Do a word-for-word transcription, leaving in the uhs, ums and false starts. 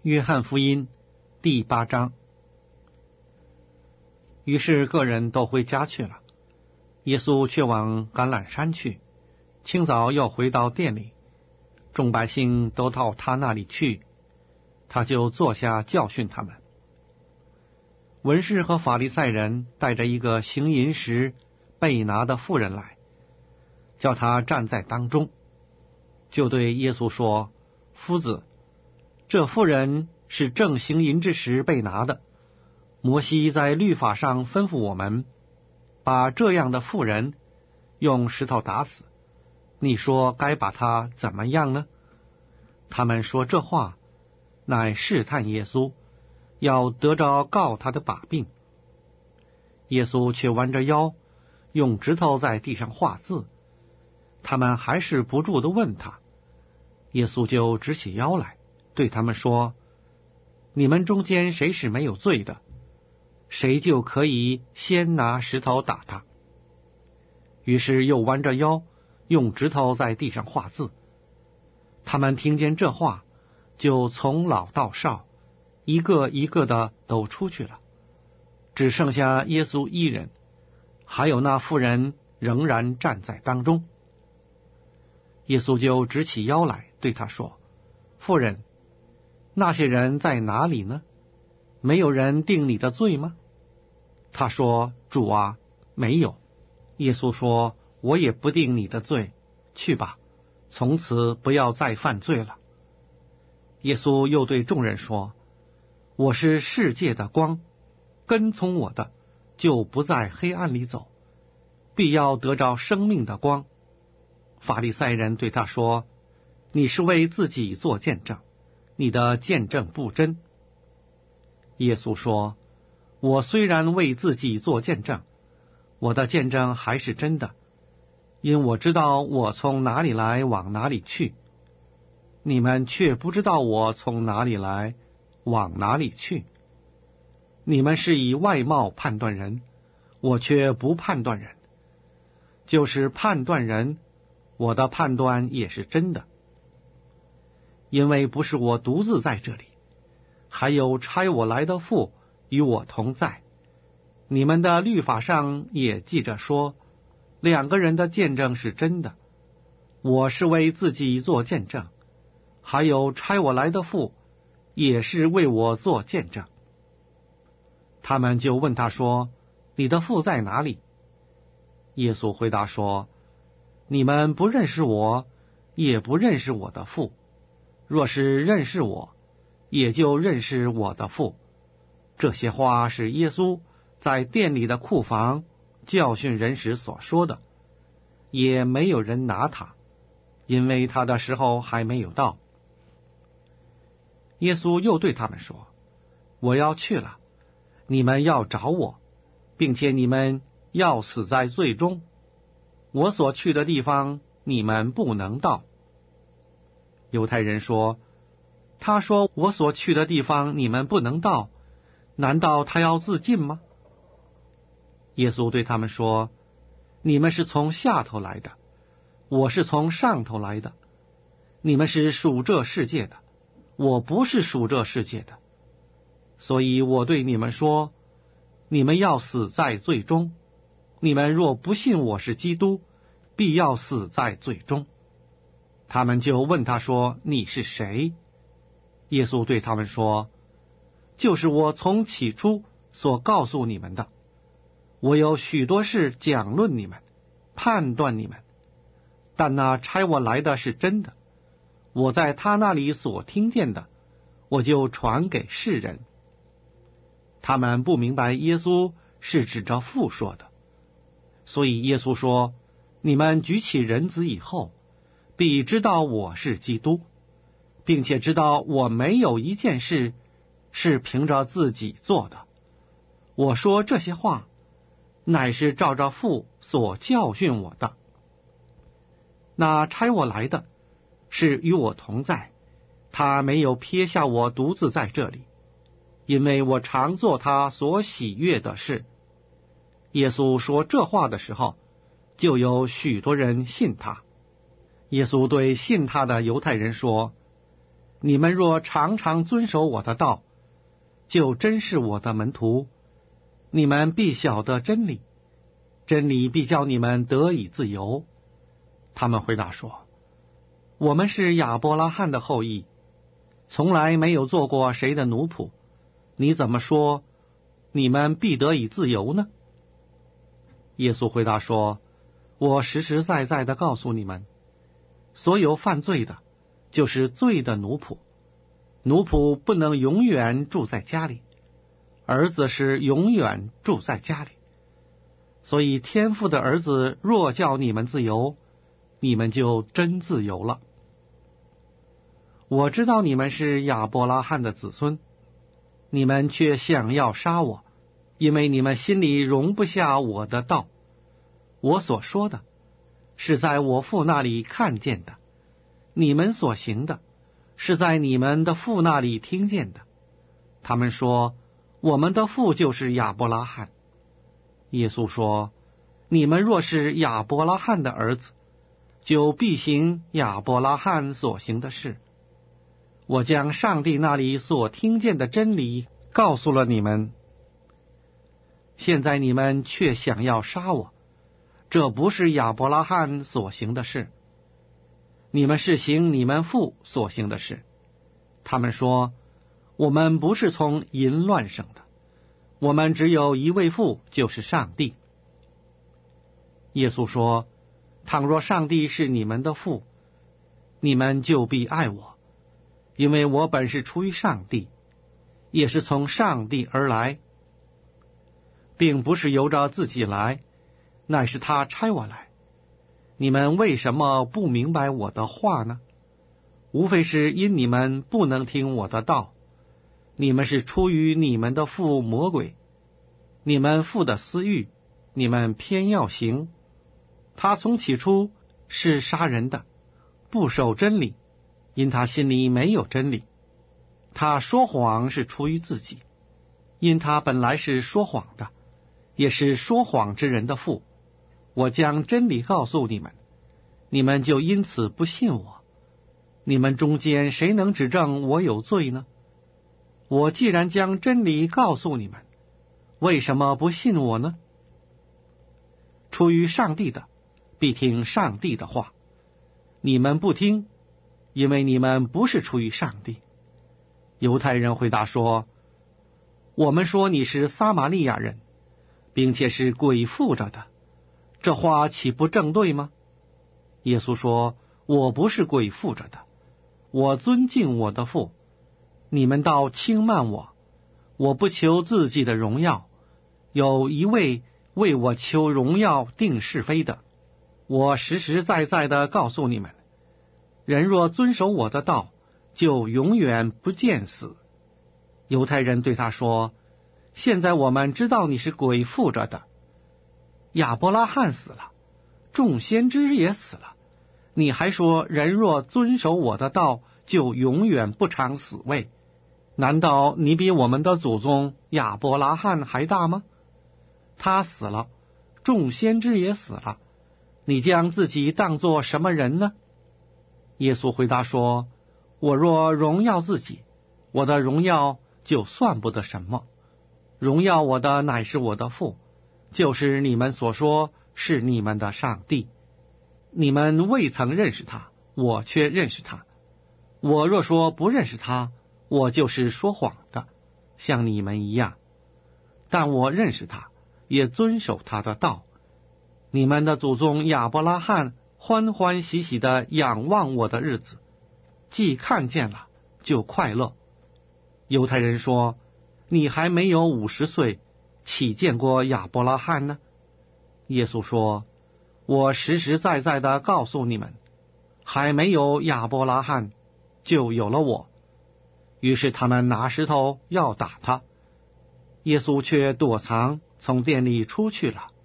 约翰福音第八章。于是个人都回家去了，耶稣却往橄榄山去，清早又回到店里，众百姓都到他那里去，他就坐下教训他们。文士和法利赛人带着一个行淫时被拿的妇人来，叫他站在当中，就对耶稣说：夫子，这妇人是正行淫之时被拿的，摩西在律法上吩咐我们，把这样的妇人用石头打死，你说该把她怎么样呢？他们说这话，乃试探耶稣，要得着告他的把柄。耶稣却弯着腰，用指头在地上画字，他们还是不住地问他。耶稣就直起腰来，对他们说：你们中间谁是没有罪的，谁就可以先拿石头打他。于是又弯着腰，用指头在地上画字。他们听见这话，就从老到少，一个一个的都出去了，只剩下耶稣一人，还有那妇人仍然站在当中。耶稣就直起腰来，对他说：妇人，那些人在哪里呢？没有人定你的罪吗？他说：主啊，没有。耶稣说：我也不定你的罪，去吧，从此不要再犯罪了。耶稣又对众人说：我是世界的光，跟从我的就不在黑暗里走，必要得着生命的光。法利赛人对他说：你是为自己做见证，你的见证不真。耶稣说：我虽然为自己做见证，我的见证还是真的，因我知道我从哪里来往哪里去，你们却不知道我从哪里来往哪里去。你们是以外貌判断人，我却不判断人，就是判断人，我的判断也是真的。因为不是我独自在这里，还有差我来的父与我同在。你们的律法上也记着说，两个人的见证是真的。我是为自己做见证，还有差我来的父也是为我做见证。他们就问他说：你的父在哪里？耶稣回答说：你们不认识我，也不认识我的父。若是认识我，也就认识我的父。这些话是耶稣在店里的库房教训人时所说的，也没有人拿他，因为他的时候还没有到。耶稣又对他们说：我要去了，你们要找我，并且你们要死在罪中。我所去的地方，你们不能到。犹太人说：他说我所去的地方你们不能到，难道他要自尽吗？耶稣对他们说：你们是从下头来的，我是从上头来的。你们是属这世界的，我不是属这世界的。所以我对你们说，你们要死在罪中。你们若不信我是基督，必要死在罪中。他们就问他说：你是谁？耶稣对他们说：就是我从起初所告诉你们的。我有许多事讲论你们，判断你们，但那差我来的是真的，我在他那里所听见的，我就传给世人。他们不明白耶稣是指着父说的，所以耶稣说：你们举起人子以后，必知道我是基督，并且知道我没有一件事是凭着自己做的。我说这些话，乃是照着父所教训我的。那差我来的是与我同在，他没有撇下我独自在这里，因为我常做他所喜悦的事。耶稣说这话的时候，就有许多人信他。耶稣对信他的犹太人说： 你们若常常遵守我的道，就真是我的门徒，你们必晓得真理，真理必叫你们得以自由。他们回答说，我们是亚伯拉罕的后裔，从来没有做过谁的奴仆，你怎么说你们必得以自由呢？耶稣回答说，我实实在在的告诉你们，所有犯罪的就是罪的奴仆，奴仆不能永远住在家里，儿子是永远住在家里。所以天父的儿子若叫你们自由，你们就真自由了。我知道你们是亚伯拉罕的子孙，你们却想要杀我，因为你们心里容不下我的道。我所说的是在我父那里看见的，你们所行的是在你们的父那里听见的。他们说，我们的父就是亚伯拉罕。耶稣说，你们若是亚伯拉罕的儿子，就必行亚伯拉罕所行的事。我将上帝那里所听见的真理告诉了你们，现在你们却想要杀我，这不是亚伯拉罕所行的事，你们是行你们父所行的事。他们说，我们不是从淫乱生的，我们只有一位父，就是上帝。耶稣说，倘若上帝是你们的父，你们就必爱我，因为我本是出于上帝，也是从上帝而来，并不是由着自己来，乃是他差我来。你们为什么不明白我的话呢？无非是因你们不能听我的道。你们是出于你们的父魔鬼，你们父的私欲，你们偏要行。他从起初是杀人的，不守真理，因他心里没有真理。他说谎是出于自己，因他本来是说谎的，也是说谎之人的父。我将真理告诉你们，你们就因此不信我。你们中间谁能指证我有罪呢？我既然将真理告诉你们，为什么不信我呢？出于上帝的，必听上帝的话。你们不听，因为你们不是出于上帝。犹太人回答说，我们说你是撒玛利亚人，并且是鬼附着的，这话岂不正对吗？耶稣说，我不是鬼附着的，我尊敬我的父，你们倒轻慢我。我不求自己的荣耀，有一位为我求荣耀定是非的。我实实在在的告诉你们，人若遵守我的道，就永远不见死。犹太人对他说，现在我们知道你是鬼附着的，亚伯拉罕死了，众先知也死了，你还说人若遵守我的道，就永远不尝死味。难道你比我们的祖宗亚伯拉罕还大吗？他死了，众先知也死了，你将自己当作什么人呢？耶稣回答说，我若荣耀自己，我的荣耀就算不得什么。荣耀我的乃是我的父，就是你们所说是你们的上帝。你们未曾认识他，我却认识他。我若说不认识他，我就是说谎的，像你们一样。但我认识他，也遵守他的道。你们的祖宗亚伯拉罕欢欢喜喜的仰望我的日子，既看见了，就快乐。犹太人说，你还没有五十岁，岂见过亚伯拉罕呢？耶稣说，我实实在在的告诉你们，还没有亚伯拉罕，就有了我。于是他们拿石头要打他，耶稣却躲藏，从店里出去了。